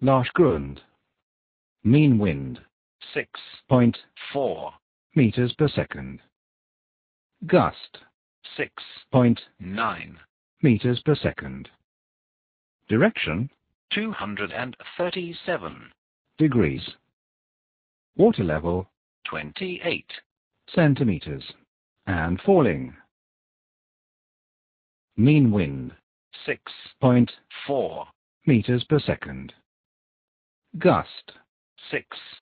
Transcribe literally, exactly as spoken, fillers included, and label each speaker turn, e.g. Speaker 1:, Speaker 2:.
Speaker 1: Lashgrund. Mean wind,
Speaker 2: six
Speaker 1: point
Speaker 2: four
Speaker 1: meters per second. Gust,
Speaker 2: six
Speaker 1: point
Speaker 2: nine
Speaker 1: meters per second. Direction,
Speaker 2: two hundred thirty-seven
Speaker 1: degrees. Water level,
Speaker 2: twenty-eight
Speaker 1: centimeters. And falling. Mean wind,
Speaker 2: six
Speaker 1: point
Speaker 2: four
Speaker 1: meters per second. Gust,
Speaker 2: six